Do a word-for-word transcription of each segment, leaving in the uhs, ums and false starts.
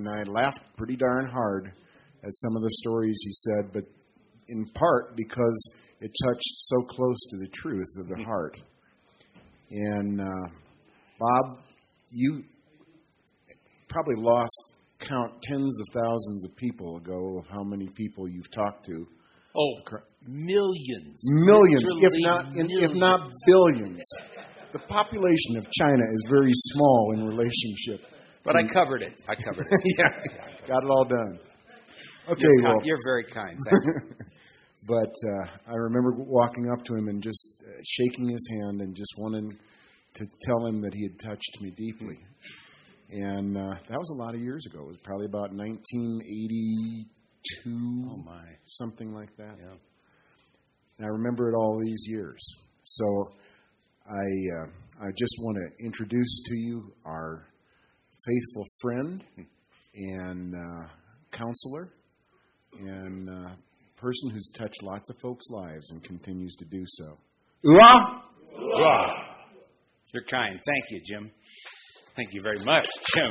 and I laughed pretty darn hard at some of the stories he said, but in part because it touched so close to the truth of the heart. And uh, Bob, you probably lost count tens of thousands of people ago of how many people you've talked to. Oh, millions. Millions, if Literally not millions. if not billions. The population of China is very small in relationship. But I covered it. I covered it. Yeah, got it all done. Okay, you're well. Kind, you're very kind. Thank you. But uh, I remember walking up to him and just uh, shaking his hand and just wanting to tell him that he had touched me deeply. And uh, that was a lot of years ago. It was probably about nineteen eighty-two, oh my, something like that. Yeah. And I remember it all these years. So I uh, I just want to introduce to you our faithful friend and uh, counselor and uh, person who's touched lots of folks' lives and continues to do so. Ooh-ah! Ooh-ah! You're kind. Thank you, Jim. Thank you very much, Jim.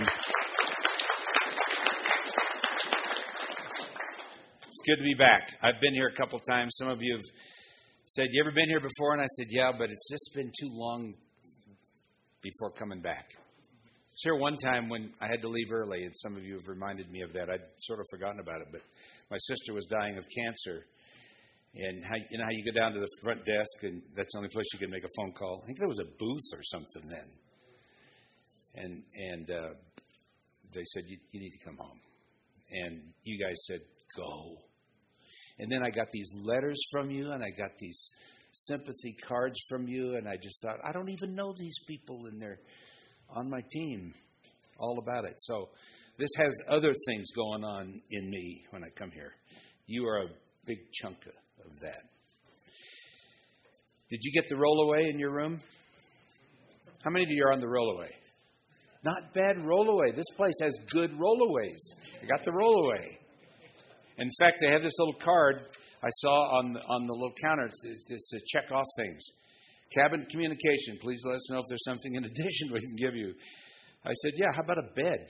It's good to be back. I've been here a couple times. Some of you have said, you ever been here before? And I said, yeah, but it's just been too long before coming back. I was here one time when I had to leave early, and some of you have reminded me of that. I'd sort of forgotten about it, but my sister was dying of cancer. And how, you know how you go down to the front desk, and that's the only place you can make a phone call? I think there was a booth or something then. And and uh, they said, you, you need to come home. And you guys said, go. And then I got these letters from you, and I got these sympathy cards from you, and I just thought, I don't even know these people, and they're on my team, all about it. So this has other things going on in me when I come here. You are a big chunk of, of that. Did you get the rollaway in your room? How many of you are on the rollaway? Not bad rollaway. This place has good rollaways. I got the rollaway. In fact, they have this little card I saw on the, on the little counter. It's, it's to check off things. Cabinet communication. Please let us know if there's something in addition we can give you. I said, yeah, how about a bed?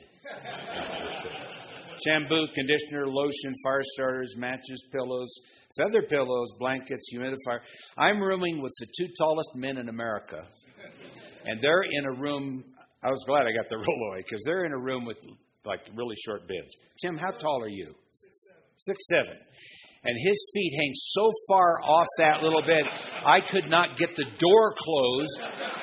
Shampoo, conditioner, lotion, fire starters, matches, pillows, feather pillows, blankets, humidifier. I'm rooming with the two tallest men in America. And they're in a room. I was glad I got the rollaway because they're in a room with like really short beds. Tim, how tall are you? Six seven. Six seven. And his feet hang so far off that little bed, I could not get the door closed.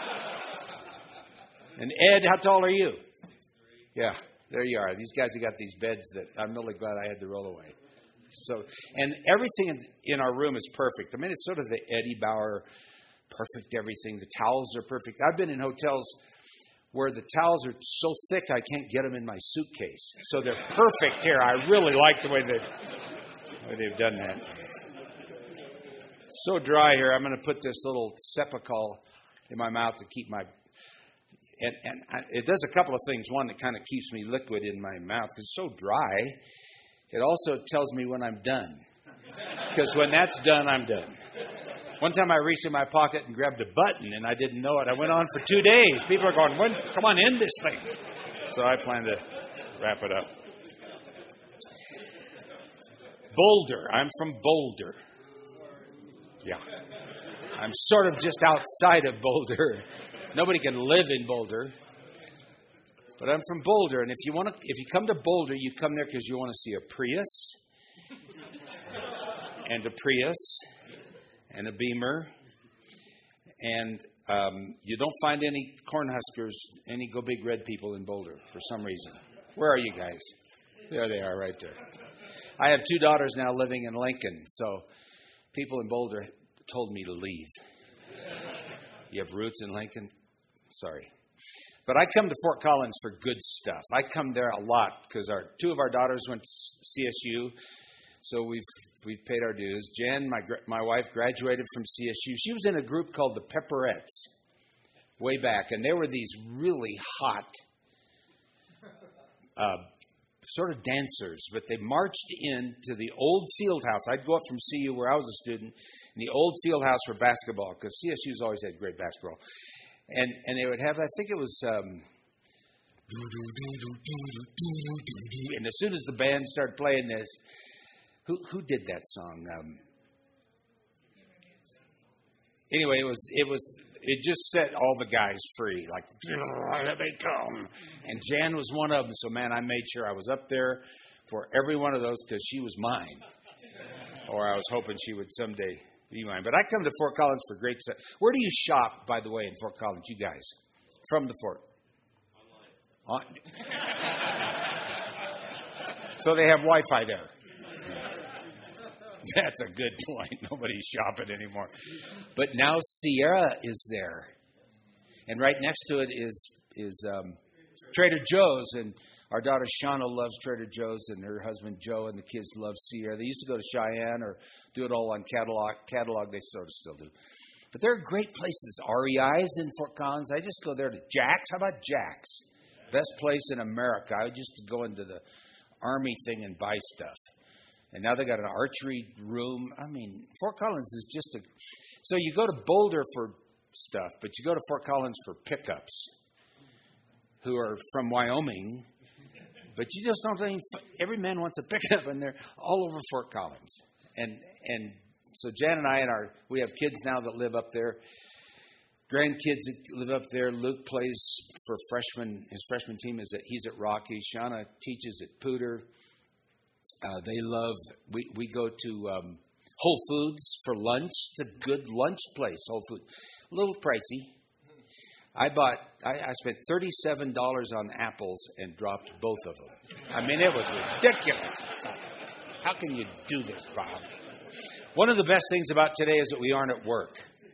And Ed, how tall are you? Six three. Yeah, there you are. These guys have got these beds that I'm really glad I had the rollaway. So, and everything in our room is perfect. I mean, it's sort of the Eddie Bauer, perfect everything. The towels are perfect. I've been in hotels where the towels are so thick I can't get them in my suitcase. So they're perfect here. I really like the way they've, the way they've done that. It's so dry here, I'm going to put this little Cepacol in my mouth to keep my... And, and I, it does a couple of things. One, it kind of keeps me liquid in my mouth because it's so dry. It also tells me when I'm done. Because when that's done, I'm done. One time I reached in my pocket and grabbed a button, and I didn't know it. I went on for two days. People are going, when, come on, end this thing. So I plan to wrap it up. Boulder. I'm from Boulder. Yeah. I'm sort of just outside of Boulder. Nobody can live in Boulder. But I'm from Boulder, and if you want to, if you come to Boulder, you come there because you want to see a Prius and a Prius. And a Beamer, and um, you don't find any Cornhuskers, any Go Big Red people in Boulder for some reason. Where are you guys? There they are, right there. I have two daughters now living in Lincoln, so people in Boulder told me to leave. You have roots in Lincoln? Sorry. But I come to Fort Collins for good stuff. I come there a lot because our two of our daughters went to C S U, so we've We've paid our dues. Jen, my my wife, graduated from C S U. She was in a group called the Pepperettes way back, and they were these really hot uh, sort of dancers, but they marched into the old field house. I'd go up from C U where I was a student in the old field house for basketball because C S U's always had great basketball. And and they would have, I think it was um, And as soon as the band started playing this, who who did that song? Um, anyway, it was it was it just set all the guys free. Like, here they come. And Jan was one of them. So man, I made sure I was up there for every one of those because she was mine, or I was hoping she would someday be mine. But I come to Fort Collins for great stuff. Where do you shop, by the way, in Fort Collins, you guys? From the fort? Online. So they have Wi-Fi there. That's a good point. Nobody's shopping anymore. But now Sierra is there. And right next to it is is um, Trader Joe's. And our daughter Shauna loves Trader Joe's, and her husband Joe and the kids love Sierra. They used to go to Cheyenne or do it all on catalog. Catalog, they sort of still do. But there are great places. R E I's in Fort Collins. I just go there to Jack's. How about Jack's? Best place in America. I would just go into the Army thing and buy stuff. And now they got an archery room. I mean, Fort Collins is just a... So you go to Boulder for stuff, but you go to Fort Collins for pickups who are from Wyoming. But you just don't think... Every man wants a pickup, and they're all over Fort Collins. And and so Jan and I and our... We have kids now that live up there. Grandkids that live up there. Luke plays for freshman. His freshman team is at... He's at Rocky. Shauna teaches at Pooter. Uh, they love, we, we go to um, Whole Foods for lunch. It's a good lunch place, Whole Foods. A little pricey. I bought, I, I spent thirty-seven dollars on apples and dropped both of them. I mean, it was ridiculous. How can you do this, Bob? One of the best things about today is that we aren't at work.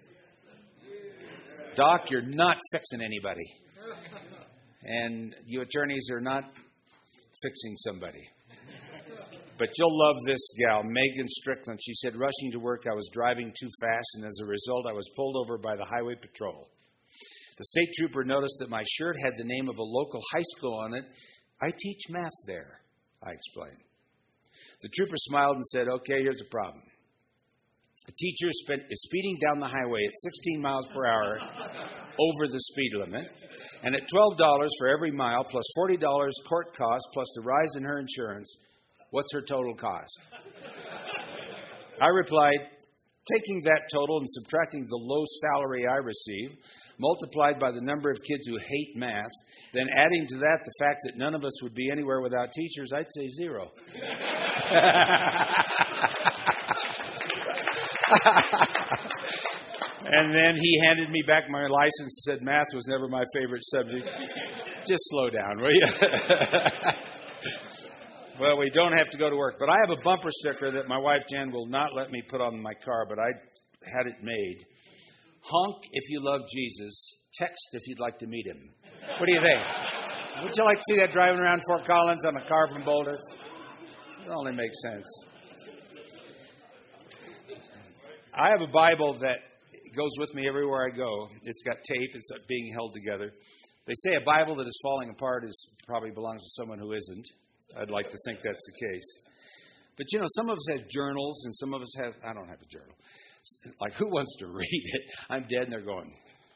Doc, you're not fixing anybody. And you attorneys are not fixing somebody. But you'll love this gal, Megan Strickland. She said, rushing to work, I was driving too fast, and as a result, I was pulled over by the highway patrol. The state trooper noticed that my shirt had the name of a local high school on it. I teach math there, I explained. The trooper smiled and said, okay, here's the problem. The teacher spent, is speeding down the highway at sixteen miles per hour over the speed limit, and at twelve dollars for every mile, plus forty dollars court costs, plus the rise in her insurance, what's her total cost? I replied, taking that total and subtracting the low salary I receive, multiplied by the number of kids who hate math, then adding to that the fact that none of us would be anywhere without teachers, I'd say zero. And then he handed me back my license and said math was never my favorite subject. Just slow down, will you? Well, we don't have to go to work. But I have a bumper sticker that my wife, Jan, will not let me put on my car, but I had it made. Honk if you love Jesus. Text if you'd like to meet him. What do you think? Would you like to see that driving around Fort Collins on a car from Boulder? It only makes sense. I have a Bible that goes with me everywhere I go. It's got tape. It's being held together. They say a Bible that is falling apart is probably belongs to someone who isn't. I'd like to think that's the case. But, you know, some of us have journals and some of us have, I don't have a journal. Like, who wants to read it? I'm dead and they're going,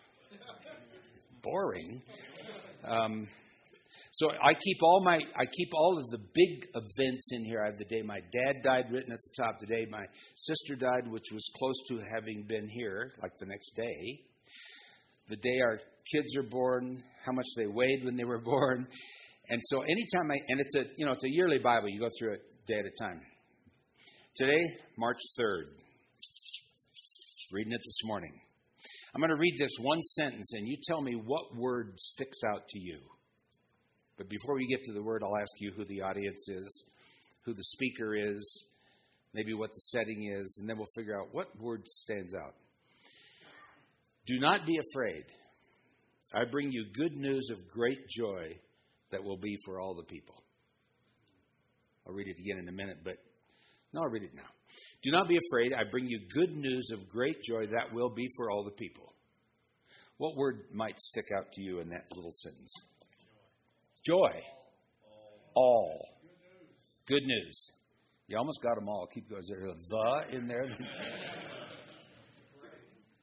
boring. Um, so I keep all my, I keep all of the big events in here. I have the day my dad died written at the top. The day my sister died, which was close to having been here, like the next day. The day our kids are born, how much they weighed when they were born. And so anytime I, and it's a, you know, it's a yearly Bible. You go through it day at a time. Today, March third. Reading it this morning. I'm going to read this one sentence, and you tell me what word sticks out to you. But before we get to the word, I'll ask you who the audience is, who the speaker is, maybe what the setting is, and then we'll figure out what word stands out. Do not be afraid. I bring you good news of great joy that will be for all the people. I'll read it again in a minute, but no, I'll read it now. Do not be afraid. I bring you good news of great joy that will be for all the people. What word might stick out to you in that little sentence? Joy. All. Good news. You almost got them all. Keep going. Is there a the in there?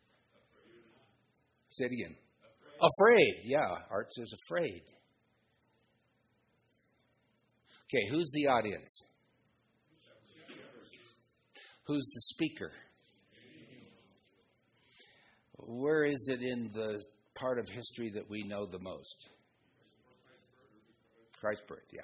Say it again. Afraid. Yeah. Art says afraid. Okay, who's the audience? Who's the speaker? Where is it in the part of history that we know the most? Christ's birth, yeah.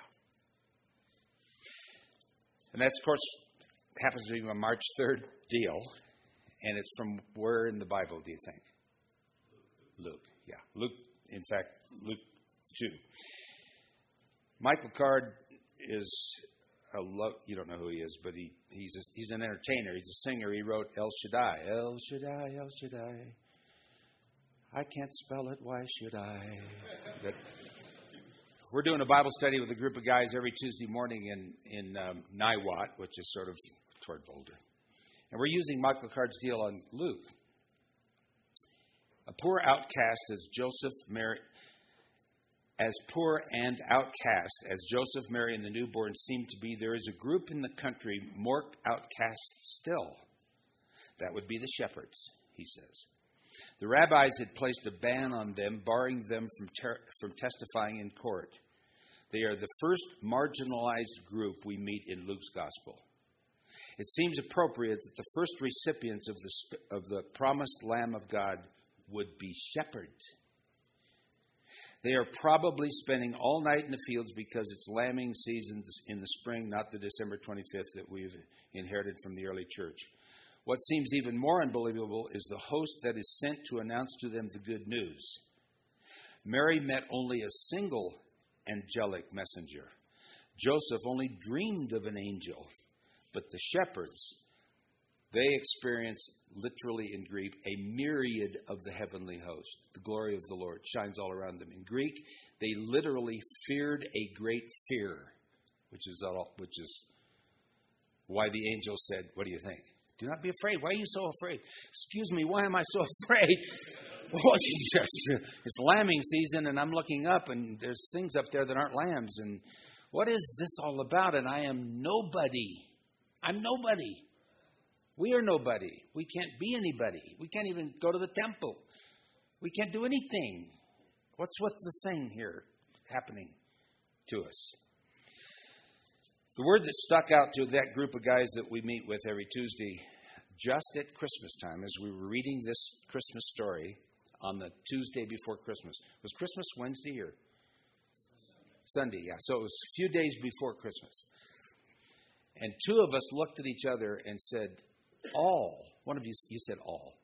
And that's, of course, happens to be a March third deal. And it's from where in the Bible, do you think? Luke, yeah. Luke, in fact, Luke two. Michael Card is a lo- you don't know who he is, but he he's a, he's an entertainer. He's a singer. He wrote El Shaddai. El Shaddai, El Shaddai. I can't spell it. Why should I? But we're doing a Bible study with a group of guys every Tuesday morning in in um, Niwot, which is sort of toward Boulder, and we're using Michael Card's deal on Luke. A poor outcast as Joseph, Mary. As poor and outcast as Joseph, Mary, and the newborn seem to be, there is a group in the country more outcast still. That would be the shepherds, he says. The rabbis had placed a ban on them, barring them from, ter- from testifying in court. They are the first marginalized group we meet in Luke's gospel. It seems appropriate that the first recipients of the, of the promised Lamb of God would be shepherds. They are probably spending all night in the fields because it's lambing season in the spring, not the December twenty-fifth that we've inherited from the early church. What seems even more unbelievable is the host that is sent to announce to them the good news. Mary met only a single angelic messenger. Joseph only dreamed of an angel. But the shepherds, they experience, literally in Greek, a myriad of the heavenly host. The glory of the Lord shines all around them. In Greek, they literally feared a great fear, which is all, which is why the angel said, "What do you think? Do not be afraid." Why are you so afraid? Excuse me, why am I so afraid? Oh, it's lambing season, and I'm looking up, and there's things up there that aren't lambs. And what is this all about? And I am nobody. I'm nobody. We are nobody. We can't be anybody. We can't even go to the temple. We can't do anything. What's what's the thing here happening to us? The word that stuck out to that group of guys that we meet with every Tuesday, just at Christmas time, as we were reading this Christmas story on the Tuesday before Christmas. Was Christmas Wednesday or Sunday? Yeah, so it was a few days before Christmas. And two of us looked at each other and said, all. One of you, you said all.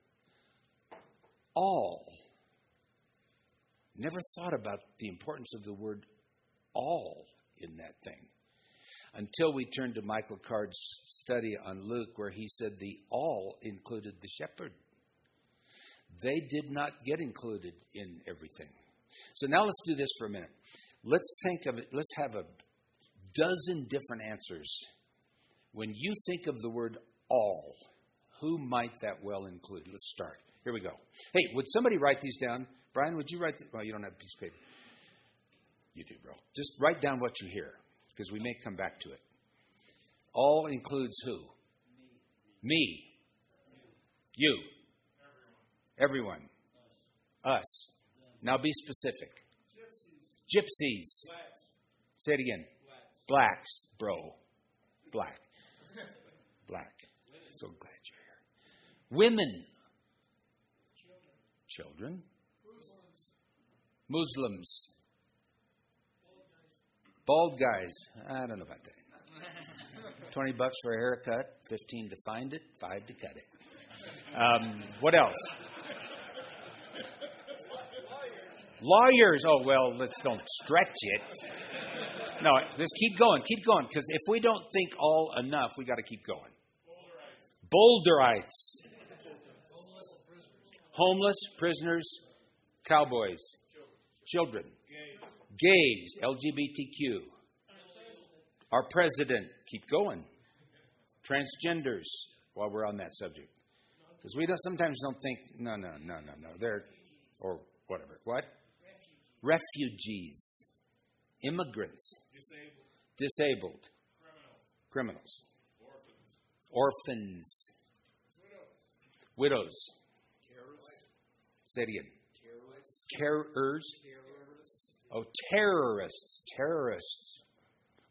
All. Never thought about the importance of the word all in that thing. Until we turned to Michael Card's study on Luke, where he said the all included the shepherd. They did not get included in everything. So now let's do this for a minute. Let's think of it. Let's have a dozen different answers. When you think of the word all, who might that well include? Let's start. Here we go. Hey, would somebody write these down? Brian, would you write? Th- well, you don't have a piece of paper. You do, bro. Just write down what you hear, because we may come back to it. All includes who? Me. Me. You. you. Everyone. Everyone. Us. Us. Now be specific. Gypsies. Gypsies. Blacks. Say it again. Blacks. Blacks, bro. Black. Black. So glad you're here. Women. Children. Children. Muslims. Muslims. Bald guys. I don't know about that. Twenty bucks for a haircut. Fifteen to find it. Five to cut it. Um, what else? Lawyers. Oh well, let's don't stretch it. No, just keep going. Keep going. Because if we don't think all enough, we got to keep going. Boulderites. Homeless prisoners. Homeless prisoners. Cowboys. Children. Gays. L G B T Q. Our president. Keep going. Transgenders. While we're on that subject, because we don't sometimes don't think. No, no, no, no, no. They're or whatever. What? Refugees. Refugees. Immigrants. Disabled. Disabled. Criminals. Criminals. Orphans. Orphans. Widows. Widows. Terrorists. Say it again. Terrorists. Terrors. Terrorists. Oh, terrorists. Terrorists.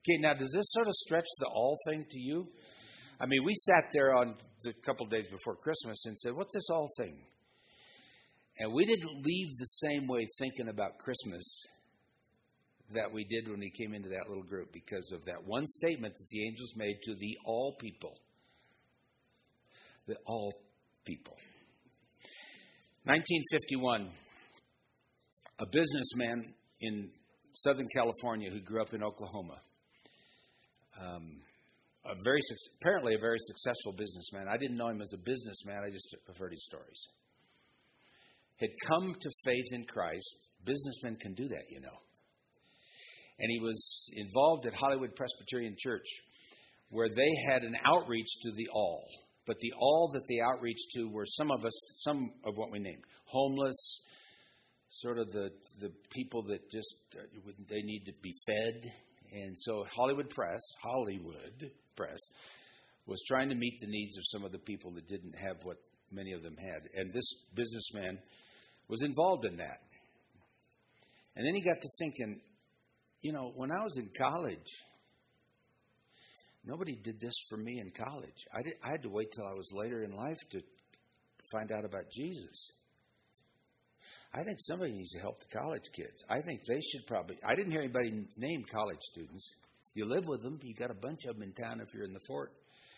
Okay, now does this sort of stretch the all thing to you? I mean, we sat there on the couple of days before Christmas and said, what's this all thing? And we didn't leave the same way thinking about Christmas that we did when we came into that little group because of that one statement that the angels made to the all people. The all people. nineteen fifty-one, a businessman in Southern California who grew up in Oklahoma, um, a very apparently a very successful businessman. I didn't know him as a businessman. I just have heard his stories. Had come to faith in Christ. Businessmen can do that, you know. And he was involved at Hollywood Presbyterian Church, where they had an outreach to the all. But the all that they outreach to were some of us, some of what we named homeless, sort of the the people that just uh, they need to be fed. And so Hollywood Press, Hollywood Press, was trying to meet the needs of some of the people that didn't have what many of them had. And this businessman was involved in that. And then he got to thinking, you know, when I was in college, nobody did this for me in college. I, did, I had to wait till I was later in life to find out about Jesus. I think somebody needs to help the college kids. I think they should probably... I didn't hear anybody name college students. You live with them. You got a bunch of them in town if you're in the fort.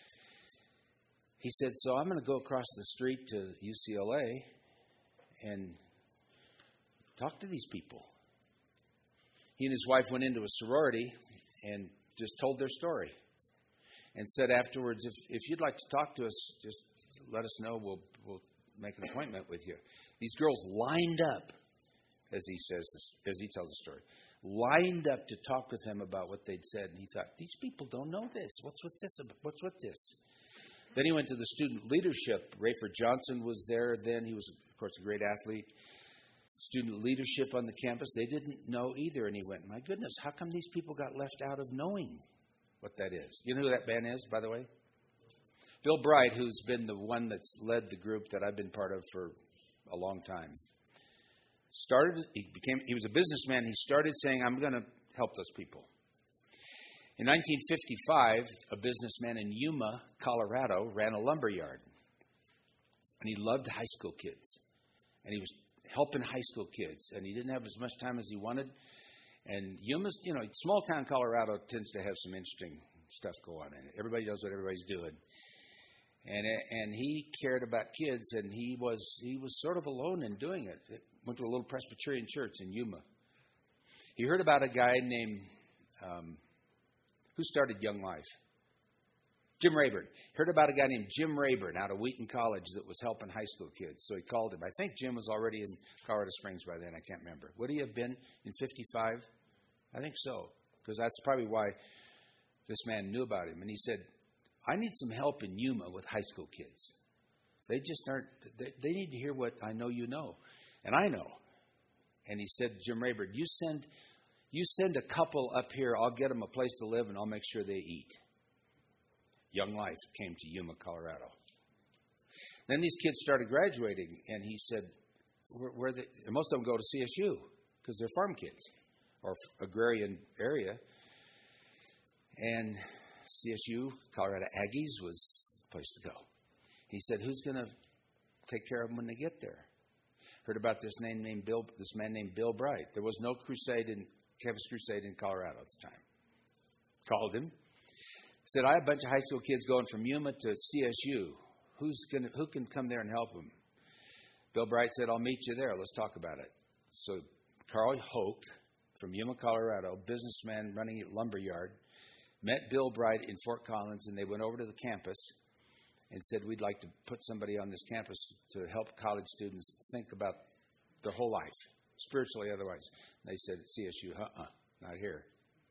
He said, so I'm going to go across the street to U C L A and talk to these people. He and his wife went into a sorority and just told their story. And said afterwards, if if you'd like to talk to us, just let us know. We'll we'll make an appointment with you. These girls lined up, as he says, as he tells the story, lined up to talk with him about what they'd said. And he thought, these people don't know this. What's with this? What's with this? Then he went to the student leadership. Rayford Johnson was there then. He was, of course, a great athlete. Student leadership on the campus. They didn't know either. And he went, my goodness, how come these people got left out of knowing what that is? You know who that man is, by the way? Bill Bright, who's been the one that's led the group that I've been part of for a long time. Started, he became, he was a businessman. He started saying, I'm going to help those people. In nineteen fifty-five, a businessman in Yuma, Colorado, ran a lumber yard. And he loved high school kids. And he was helping high school kids. And he didn't have as much time as he wanted. And Yuma's, you know, small town Colorado tends to have some interesting stuff go on in it. Everybody knows what everybody's doing. And and he cared about kids, and he was he was sort of alone in doing it. It went to a little Presbyterian church in Yuma. He heard about a guy named, um, who started Young Life? Jim Rayburn. Heard about a guy named Jim Rayburn out of Wheaton College that was helping high school kids. So he called him. I think Jim was already in Colorado Springs by then. I can't remember. Would he have been in fifty-five? I think so, because that's probably why this man knew about him. And he said, I need some help in Yuma with high school kids. They just aren't, they, they need to hear what I know you know. And I know. And he said, Jim Rayburn, you send, you send a couple up here. I'll get them a place to live, and I'll make sure they eat. Young Life came to Yuma, Colorado. Then these kids started graduating, and he said, where, where they, and most of them go to C S U because they're farm kids or agrarian area. And C S U, Colorado Aggies, was the place to go. He said, who's going to take care of them when they get there? Heard about this name named Bill, this man named Bill Bright. There was no crusade in campus crusade in Colorado at the time. Called him. Said, I have a bunch of high school kids going from Yuma to C S U. Who's gonna, who can come there and help them? Bill Bright said, I'll meet you there. Let's talk about it. So Carl Hoke from Yuma, Colorado, businessman running a lumber yard, met Bill Bright in Fort Collins, and they went over to the campus and said, we'd like to put somebody on this campus to help college students think about their whole life, spiritually, otherwise. And they said, at C S U, uh-uh, not here.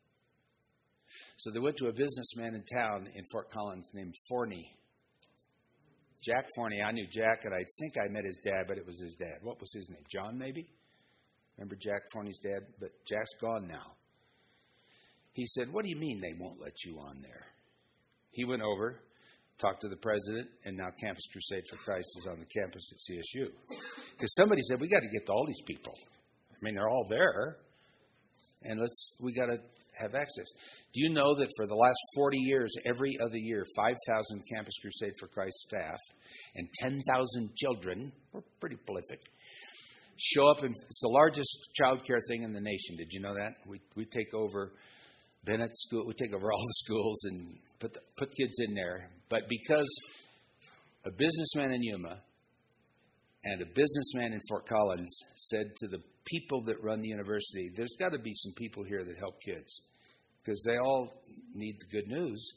So they went to a businessman in town in Fort Collins named Forney. Jack Forney. I knew Jack, and I think I met his dad, but it was his dad. What was his name? John, maybe? Remember Jack Forney's dad? But Jack's gone now. He said, what do you mean they won't let you on there? He went over, talked to the president, and now Campus Crusade for Christ is on the campus at C S U. Because somebody said, we got to get to all these people. I mean, they're all there, and let's we got to have access. Do you know that for the last forty years, every other year, five thousand Campus Crusade for Christ staff and ten thousand children, we're pretty prolific, show up, and it's the largest child care thing in the nation. Did you know that? We we take over Bennett School, we take over all the schools and put the, put kids in there. But because a businessman in Yuma and a businessman in Fort Collins said to the people that run the university, there's got to be some people here that help kids because they all need the good news.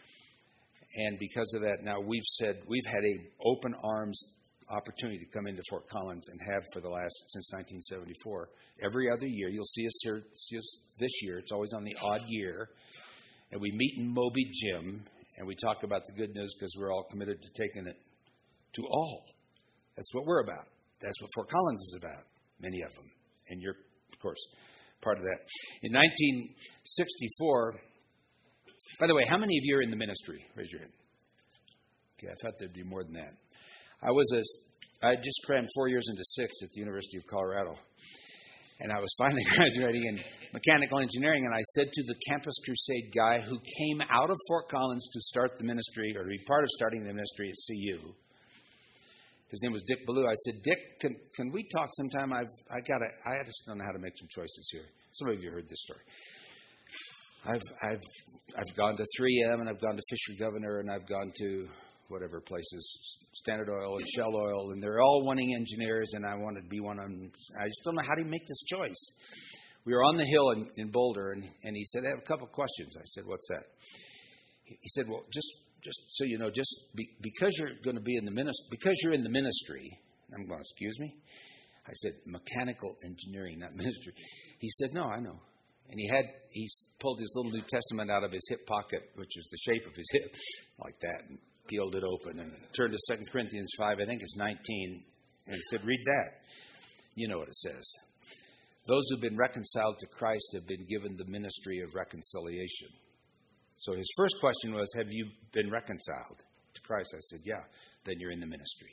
And because of that, now we've said we've had a open arms opportunity to come into Fort Collins and have for the last, since nineteen seventy-four. Every other year, you'll see us here see us this year. It's always on the odd year. And we meet in Moby Gym, and we talk about the good news because we're all committed to taking it to all. That's what we're about. That's what Fort Collins is about, many of them. And you're, of course, part of that. In nineteen sixty-four, by the way, how many of you are in the ministry? Raise your hand. Okay, I thought there'd be more than that. I was a, I just crammed four years into six at the University of Colorado. And I was finally graduating in mechanical engineering, and I said to the Campus Crusade guy who came out of Fort Collins to start the ministry, or to be part of starting the ministry at C U, his name was Dick Ballou. I said, Dick, can can we talk sometime? I've I got to I just don't know how to make some choices here. Some of you heard this story. I've I've I've gone to three M, and I've gone to Fisher Governor, and I've gone to whatever places, Standard Oil and Shell Oil, and they're all wanting engineers, and I wanted to be one of them. I just don't know how do you make this choice. We were on the hill in, in Boulder, and, and he said, I have a couple of questions. I said, what's that? He, he said, well, just just so you know, just be, because you're going to be in the ministry, because you're in the ministry, I'm going, excuse me? I said, mechanical engineering, not ministry. He said, no, I know. And he had, he pulled his little New Testament out of his hip pocket, which is the shape of his hip, like that, and peeled it open and turned to Second Corinthians five, I think it's nineteen, and he said, read that. You know what it says. Those who've been reconciled to Christ have been given the ministry of reconciliation. So his first question was, have you been reconciled to Christ? I said, yeah. Then you're in the ministry.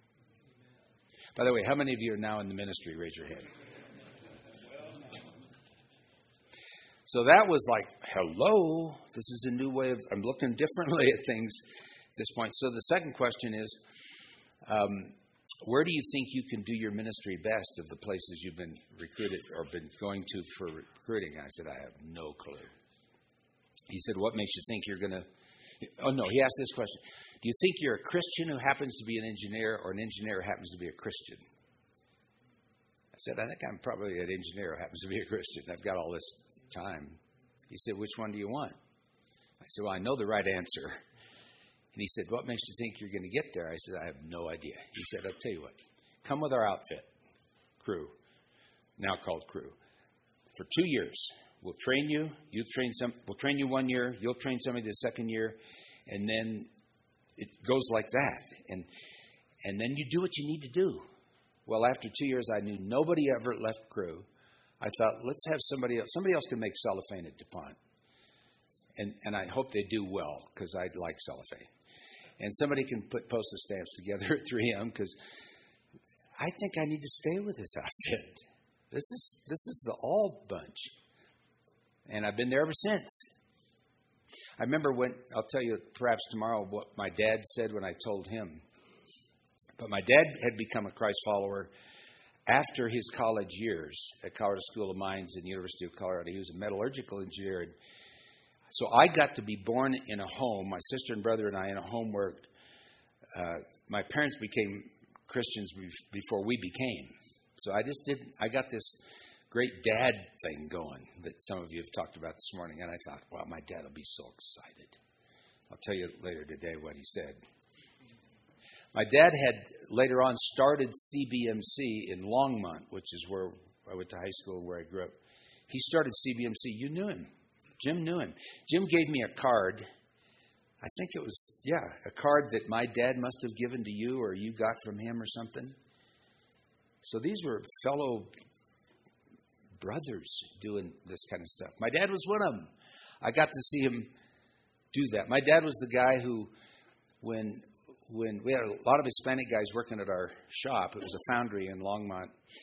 By the way, how many of you are now in the ministry? Raise your hand. So that was like, hello, this is a new way of, I'm looking differently at things at this point. So the second question is, um, where do you think you can do your ministry best of the places you've been recruited or been going to for recruiting? I said, I have no clue. He said, what makes you think you're going to, oh no, he asked this question. Do you think you're a Christian who happens to be an engineer or an engineer who happens to be a Christian? I said, I think I'm probably an engineer who happens to be a Christian. I've got all this time. He said, which one do you want? I said, well, I know the right answer. And he said, what makes you think you're going to get there? I said, I have no idea. He said, I'll tell you what. Come with our outfit, crew, now called crew, for two years. We'll train you. You train some. We'll train you one year. You'll train somebody the second year, and then it goes like that. And and then you do what you need to do. Well, after two years, I knew nobody ever left crew. I thought, let's have somebody else. Somebody else can make cellophane at DuPont. And and I hope they do well, because I like cellophane. And somebody can put postage stamps together at three M, because I think I need to stay with this outfit. This is this is the all bunch. And I've been there ever since. I remember when, I'll tell you perhaps tomorrow what my dad said when I told him. But my dad had become a Christ follower after his college years at Colorado School of Mines and University of Colorado. He was a metallurgical engineer. And so I got to be born in a home, my sister and brother and I, in a home where uh, my parents became Christians before we became. So I just didn't, I got this great dad thing going that some of you have talked about this morning. And I thought, wow, my dad will be so excited. I'll tell you later today what he said. My dad had later on started C B M C in Longmont, which is where I went to high school, where I grew up. He started C B M C. You knew him. Jim knew him. Jim gave me a card. I think it was, yeah, a card that my dad must have given to you or you got from him or something. So these were fellow brothers doing this kind of stuff. My dad was one of them. I got to see him do that. My dad was the guy who, when when we had a lot of Hispanic guys working at our shop, it was a foundry in Longmont,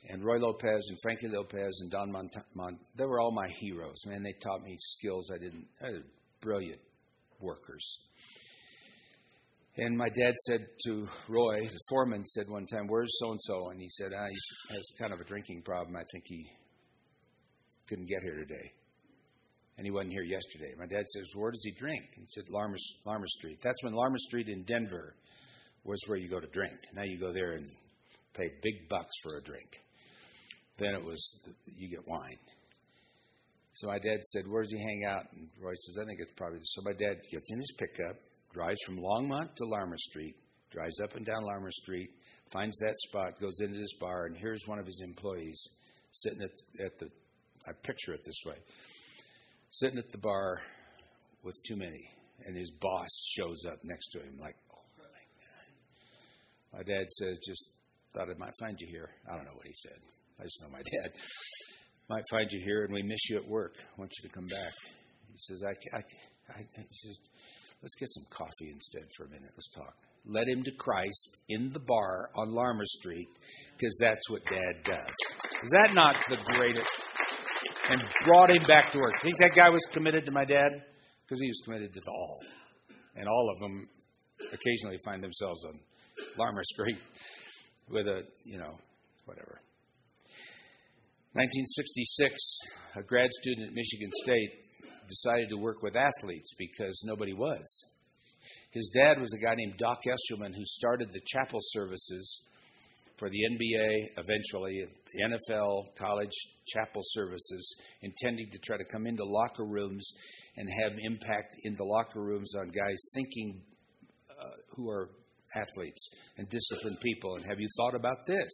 And Roy Lopez and Frankie Lopez and Don Mont, Mont they were all my heroes. Man, they taught me skills I didn't. I was brilliant workers. And my dad said to Roy, the foreman, said one time, "Where's so-and-so?" And he said, ah, he has kind of a drinking problem. I think he couldn't get here today. And he wasn't here yesterday. My dad says, "Where does he drink?" He said, Larmer, Larmer Street. That's when Larmer Street in Denver was where you go to drink. Now you go there and pay big bucks for a drink. Then it was, you get wine. So my dad said, "Where does he hang out?" And Roy says, "I think it's probably this." So my dad gets in his pickup, drives from Longmont to Larmer Street, drives up and down Larmer Street, finds that spot, goes into this bar, and here's one of his employees sitting at, at the, I picture it this way, sitting at the bar with too many, and his boss shows up next to him like, "Oh my God." My dad says, "Just thought I might find you here." I don't know what he said. I just know my dad. "Might find you here, and we miss you at work. I want you to come back." He says, I, I, I, he says, "Let's get some coffee instead for a minute. Let's talk." Led him to Christ in the bar on Larmer Street, because that's what Dad does. Is that not the greatest? And brought him back to work. Think that guy was committed to my dad? Because he was committed to all. And all of them occasionally find themselves on Larmer Street with a, you know, whatever. nineteen sixty-six, a grad student at Michigan State decided to work with athletes because nobody was. His dad was a guy named Doc Eshelman who started the chapel services for the N B A, eventually the N F L, college chapel services, intending to try to come into locker rooms and have impact in the locker rooms on guys thinking uh, who are athletes and disciplined people. And have you thought about this?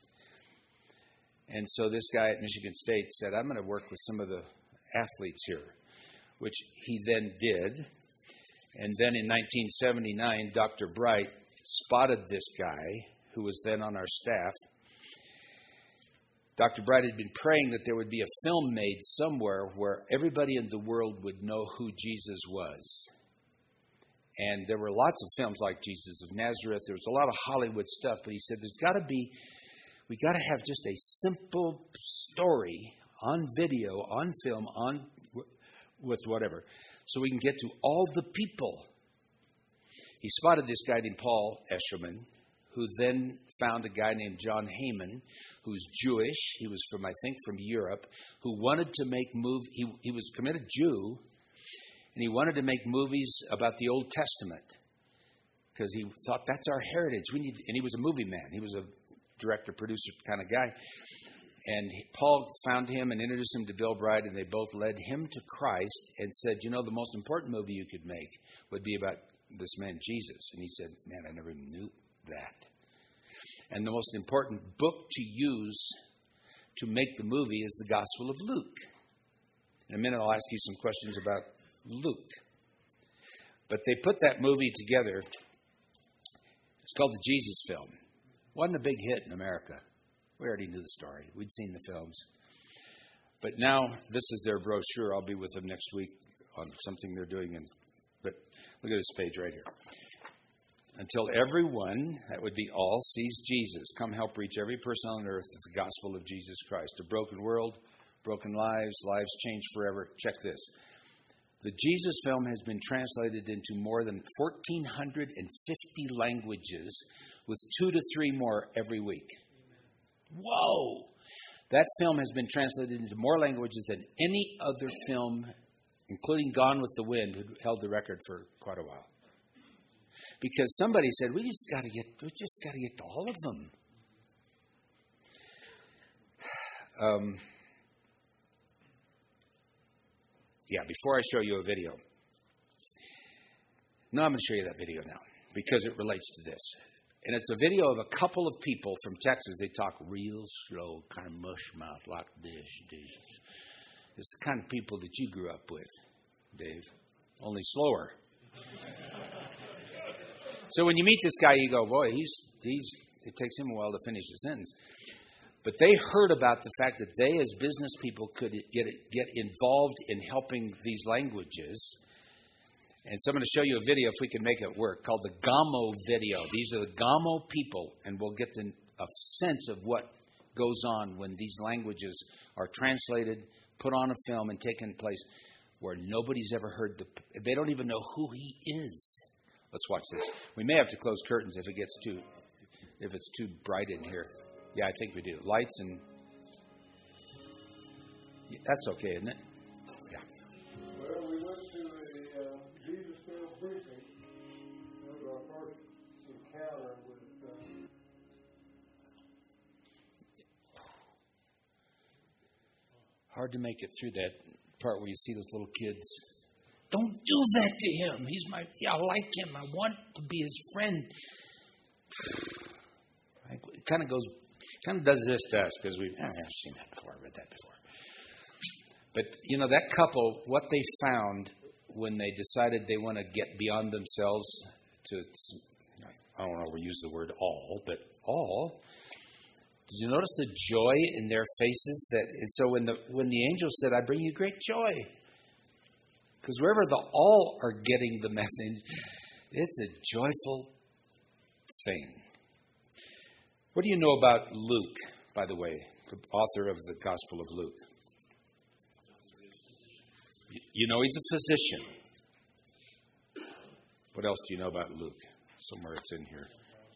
And so this guy at Michigan State said, "I'm going to work with some of the athletes here," which he then did. And then in nineteen seventy-nine, Doctor Bright spotted this guy who was then on our staff. Doctor Bright had been praying that there would be a film made somewhere where everybody in the world would know who Jesus was. And there were lots of films like Jesus of Nazareth. There was a lot of Hollywood stuff. But he said, there's got to be, we got to have just a simple story on video, on film, on with whatever, so we can get to all the people. He spotted this guy named Paul Eshelman, who then found a guy named John Heyman, who's Jewish. He was from, I think, from Europe, who wanted to make movies. He, he was a committed Jew, and he wanted to make movies about the Old Testament because he thought that's our heritage. We need, and he was a movie man. He was a director, producer kind of guy. And he, Paul found him and introduced him to Bill Bright, and they both led him to Christ and said, you know, the most important movie you could make would be about this man, Jesus. And he said, man, I never knew that. And the most important book to use to make the movie is the Gospel of Luke. In a minute, I'll ask you some questions about Luke. But they put that movie together. It's called the Jesus Film. Wasn't a big hit in America. We already knew the story. We'd seen the films. But now, this is their brochure. I'll be with them next week on something they're doing. In, but look at this page right here. Until everyone, that would be all, sees Jesus. Come help reach every person on earth with the gospel of Jesus Christ. A broken world, broken lives, lives changed forever. Check this. The Jesus Film has been translated into more than one thousand four hundred fifty languages, with two to three more every week. Whoa! That film has been translated into more languages than any other film, including Gone with the Wind, who held the record for quite a while. Because somebody said, we just got to get, we just got to get to all of them. Um, yeah, before I show you a video. No, I'm going to show you that video now because it relates to this. And it's a video of a couple of people from Texas. They talk real slow, kind of mush mouth like this. It's the kind of people that you grew up with, Dave, only slower. So when you meet this guy, you go, boy, he's he's. It takes him a while to finish the sentence. But they heard about the fact that they, as business people, could get get involved in helping these languages. And so I'm going to show you a video, if we can make it work, called the Gamo video. These are the Gamo people, and we'll get to a sense of what goes on when these languages are translated, put on a film, and taken place where nobody's ever heard the... They don't even know who he is. Let's watch this. We may have to close curtains if it gets too... if it's too bright in here. Yeah, I think we do. Lights and... Yeah, that's okay, isn't it? Yeah. Well, we went to a uh, Jesusville precinct. That was our first encounter with... Uh, Hard to make it through that part where you see those little kids. Don't do that to him. He's my... Yeah, I like him. I want to be his friend. It kind of goes... kind of does this to us because we've... Oh, I've seen that before. I've read that before. But, you know, that couple, what they found when they decided they want to get beyond themselves to... I don't know if we use the word all, but all... Did you notice the joy in their faces? That and so when the when the angel said, "I bring you great joy," because wherever the all are getting the message, it's a joyful thing. What do you know about Luke, by the way, the author of the Gospel of Luke? You know he's a physician. What else do you know about Luke? Somewhere it's in here.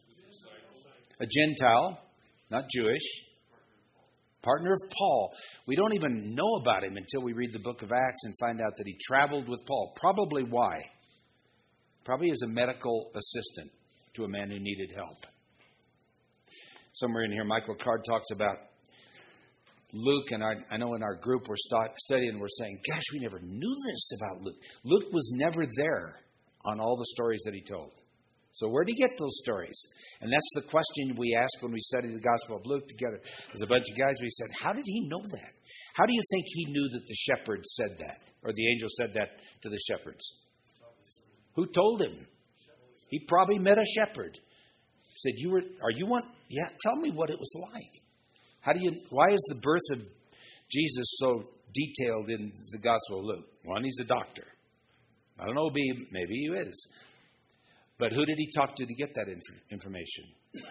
A Gentile. Not Jewish. Partner of Paul. We don't even know about him until we read the book of Acts and find out that he traveled with Paul. Probably why? Probably as a medical assistant to a man who needed help. Somewhere in here, Michael Card talks about Luke, and I, I know in our group we're st- studying, we're saying, gosh, we never knew this about Luke. Luke was never there on all the stories that he told. So where did he get those stories? And that's the question we ask when we study the Gospel of Luke together. There's a bunch of guys, we said, how did he know that? How do you think he knew that the shepherds said that? Or the angel said that to the shepherds? Who told him? He probably met a shepherd. He said, "You were? Are you one? Yeah, tell me what it was like. How do you? Why is the birth of Jesus so detailed in the Gospel of Luke? One, he's a doctor. I don't know, maybe he is. But who did he talk to to get that inf- information?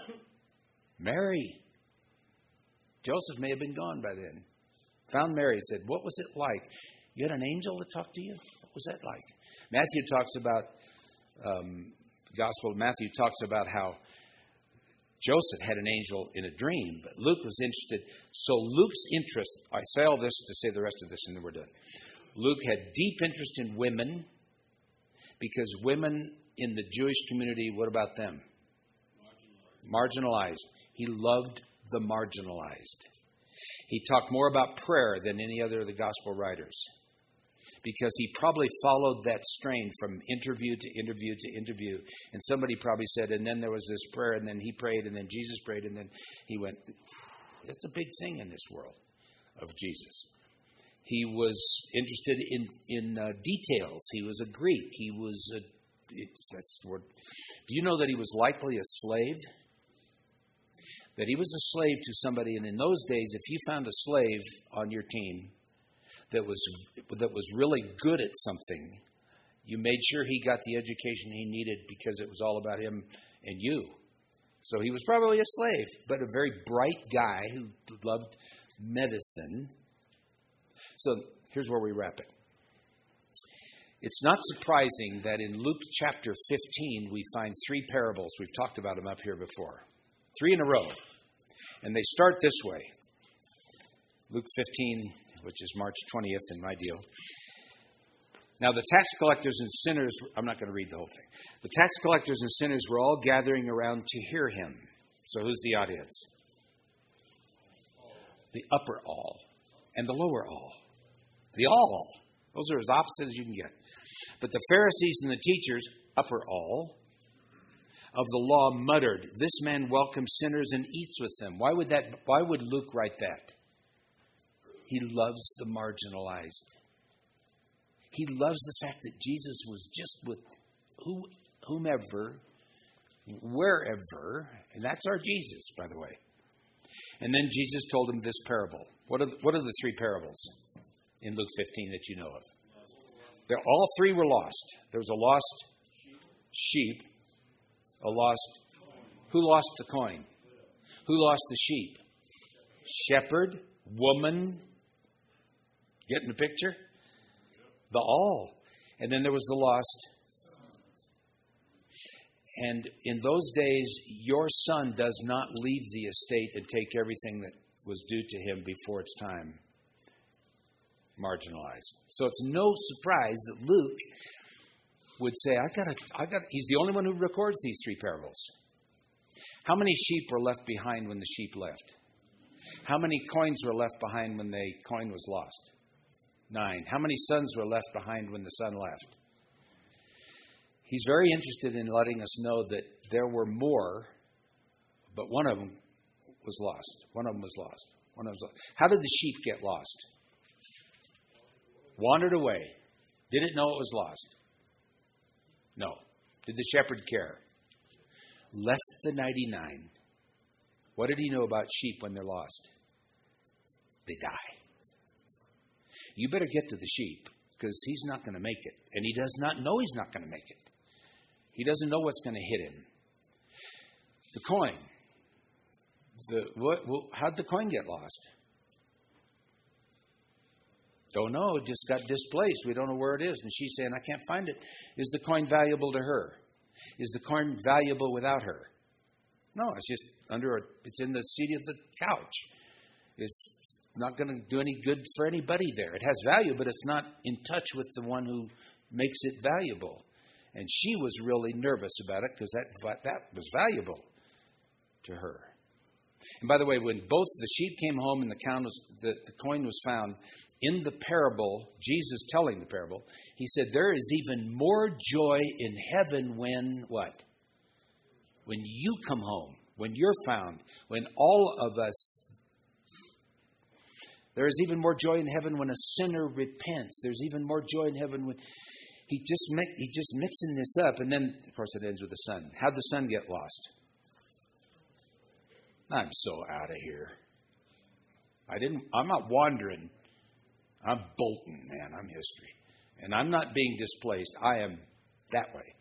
Mary. Joseph may have been gone by then. Found Mary, said, what was it like? You had an angel that talked to you? What was that like? Matthew talks about, um, Gospel of Matthew talks about how Joseph had an angel in a dream, but Luke was interested. So Luke's interest, I say all this to say the rest of this and then we're done. Luke had deep interest in women because women in the Jewish community, what about them? Marginalized. Marginalized. He loved the marginalized. He talked more about prayer than any other of the gospel writers because he probably followed that strain from interview to interview to interview. And somebody probably said, and then there was this prayer, and then he prayed, and then Jesus prayed, and then he went, it's a big thing in this world of Jesus. He was interested in, in uh, details. He was a Greek. He was a It's, that's the word. Do you know that he was likely a slave? That he was a slave to somebody, and in those days, if you found a slave on your team that was that was really good at something, you made sure he got the education he needed because it was all about him and you. So he was probably a slave, but a very bright guy who loved medicine. So here's where we wrap it. It's not surprising that in Luke chapter fifteen, we find three parables. We've talked about them up here before. Three in a row. And they start this way. Luke fifteen, which is March twentieth in my deal. Now the tax collectors and sinners, I'm not going to read the whole thing. The tax collectors and sinners were all gathering around to hear him. So who's the audience? The upper all and the lower all. The all. Those are as opposite as you can get. But the Pharisees and the teachers, upper all, of the law muttered, this man welcomes sinners and eats with them. Why would that? Why would Luke write that? He loves the marginalized. He loves the fact that Jesus was just with who, whomever, wherever, and that's our Jesus, by the way. And then Jesus told him this parable. What are the, what are the three parables in Luke fifteen that you know of? They're, all three were lost. There was a lost sheep, a lost... Who lost the coin? Who lost the sheep? shepherd, woman. Getting the picture? The all. And then there was the lost. And in those days, your son does not leave the estate and take everything that was due to him before its time. Marginalized. So it's no surprise that Luke would say, I got I got he's the only one who records these three parables. How many sheep were left behind when the sheep left? How many coins were left behind when the coin was lost? Nine. How many sons were left behind when the son left? He's very interested in letting us know that there were more, but one of them was lost. One of them was lost. One of them was lost. How did the sheep get lost? Wandered away. Didn't know it was lost. No. Did the shepherd care? Left the ninety-nine. What did he know about sheep when they're lost? They die. You better get to the sheep because he's not going to make it. And he does not know he's not going to make it. He doesn't know what's going to hit him. The coin. The what? Well, how'd the coin get lost? Don't know. It just got displaced. We don't know where it is. And she's saying, I can't find it. Is the coin valuable to her? Is the coin valuable without her? No, it's just under a, it's in the seat of the couch. It's not going to do any good for anybody there. It has value, but it's not in touch with the one who makes it valuable. And she was really nervous about it because that, that was valuable to her. And by the way, when both the sheep came home and the, coin was, the, the coin was found, in the parable, Jesus telling the parable, he said, there is even more joy in heaven when what? When you come home, when you're found, when all of us, there is even more joy in heaven when a sinner repents. There's even more joy in heaven when he just make, he just mixing this up. And then, of course, it ends with the son. How'd the son get lost? I'm so out of here. I didn't, I'm not wandering. I'm Bolton, man. I'm history. And I'm not being displaced. I am that way.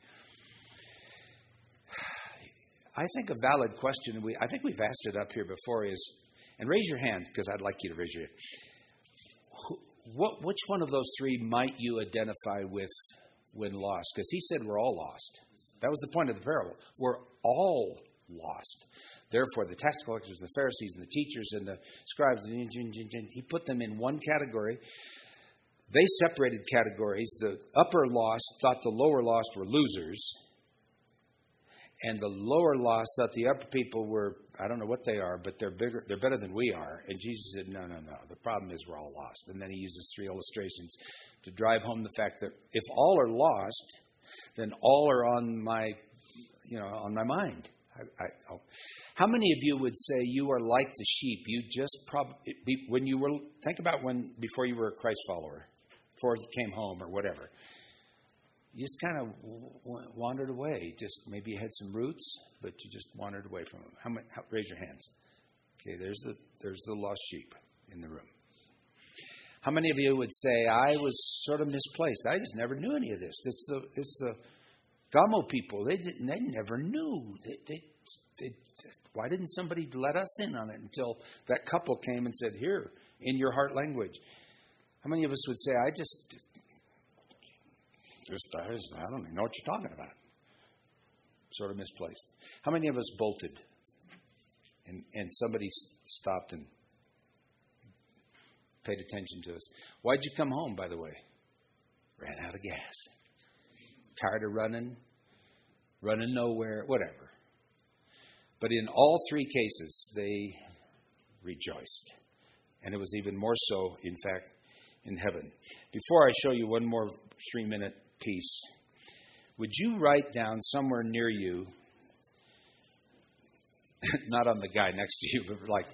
I think a valid question, we, I think we've asked it up here before, is, and raise your hand because I'd like you to raise your hand. What, which one of those three might you identify with when lost? Because he said we're all lost. That was the point of the parable. We're all lost. Therefore, the tax collectors, the Pharisees, and the teachers, and the scribes, he put them in one category. They separated categories. The upper lost thought the lower lost were losers. And the lower lost thought the upper people were, I don't know what they are, but they're bigger, they're better than we are. And Jesus said, no, no, no. The problem is we're all lost. And then he uses three illustrations to drive home the fact that if all are lost, then all are on my, you know, on my mind. I, I, I'll, How many of you would say you are like the sheep? You just probably, when you were, think about when, before you were a Christ follower, before you came home or whatever. You just kind of w- wandered away. Just maybe you had some roots, but you just wandered away from them. How many? How, raise your hands. Okay, there's the there's the lost sheep in the room. How many of you would say I was sort of misplaced? I just never knew any of this. It's the it's the Gamo people. They didn't. They never knew. They, they, they, why didn't somebody let us in on it until that couple came and said, "Here, in your heart language." How many of us would say, "I just." Just, I, just, I don't even know what you're talking about. Sort of misplaced. How many of us bolted and, and somebody stopped and paid attention to us? Why'd you come home, by the way? Ran out of gas. Tired of running, running nowhere, whatever. But in all three cases, they rejoiced. And it was even more so, in fact, in heaven. Before I show you one more three-minute piece, would you write down somewhere near you, not on the guy next to you, but like,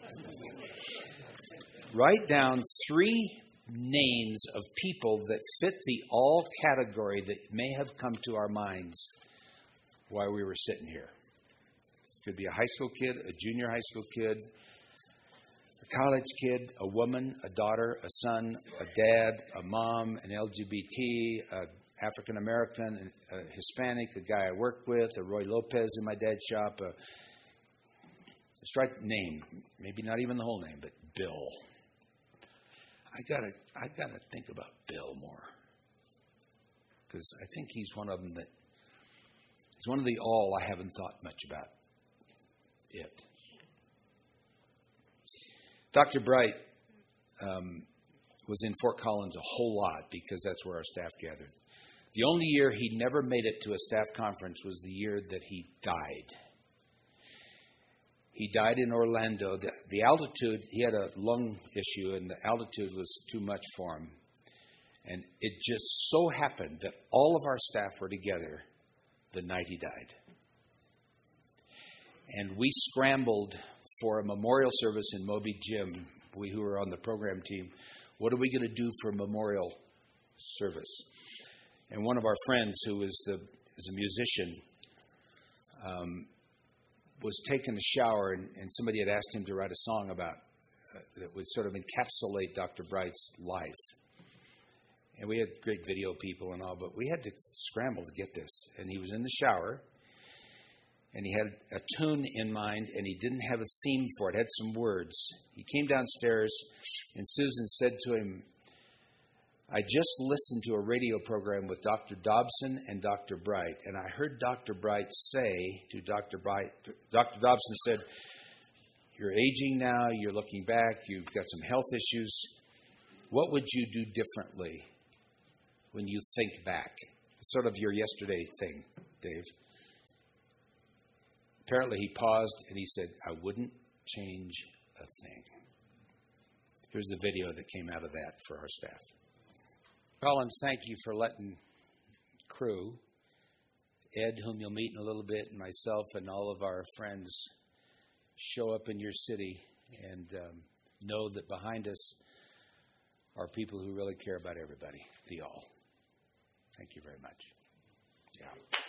write down three names of people that fit the all category that may have come to our minds while we were sitting here. Could be a high school kid, a junior high school kid, a college kid, a woman, a daughter, a son, a dad, a mom, an L G B T, a African American, a Hispanic, a guy I work with, a Roy Lopez in my dad's shop. A, Let's write the name. Maybe not even the whole name, but Bill. I gotta, I gotta think about Bill more. Because I think he's one of them that, he's one of the all I haven't thought much about it. Doctor Bright um, was in Fort Collins a whole lot because that's where our staff gathered. The only year he never made it to a staff conference was the year that he died. He died in Orlando. The, the altitude, he had a lung issue, and the altitude was too much for him. And it just so happened that all of our staff were together the night he died. And we scrambled for a memorial service in Moby Gym, we who were on the program team. What are we going to do for a memorial service? And one of our friends, who is, the, is a musician, um, was taking a shower, and, and somebody had asked him to write a song about uh, that would sort of encapsulate Doctor Bright's life. And we had great video people and all, but we had to scramble to get this. And he was in the shower, and he had a tune in mind, and he didn't have a theme for it. It had some words. He came downstairs, and Susan said to him, I just listened to a radio program with Doctor Dobson and Doctor Bright, and I heard Doctor Bright say to Doctor Bright, Doctor Dobson said, you're aging now, you're looking back, you've got some health issues. What would you do differently when you think back? It's sort of your yesterday thing, Dave. Apparently he paused and he said, I wouldn't change a thing. Here's the video that came out of that for our staff. Collins, thank you for letting crew, Ed, whom you'll meet in a little bit, and myself and all of our friends show up in your city and um, know that behind us are people who really care about everybody, the all. Thank you very much. Yeah.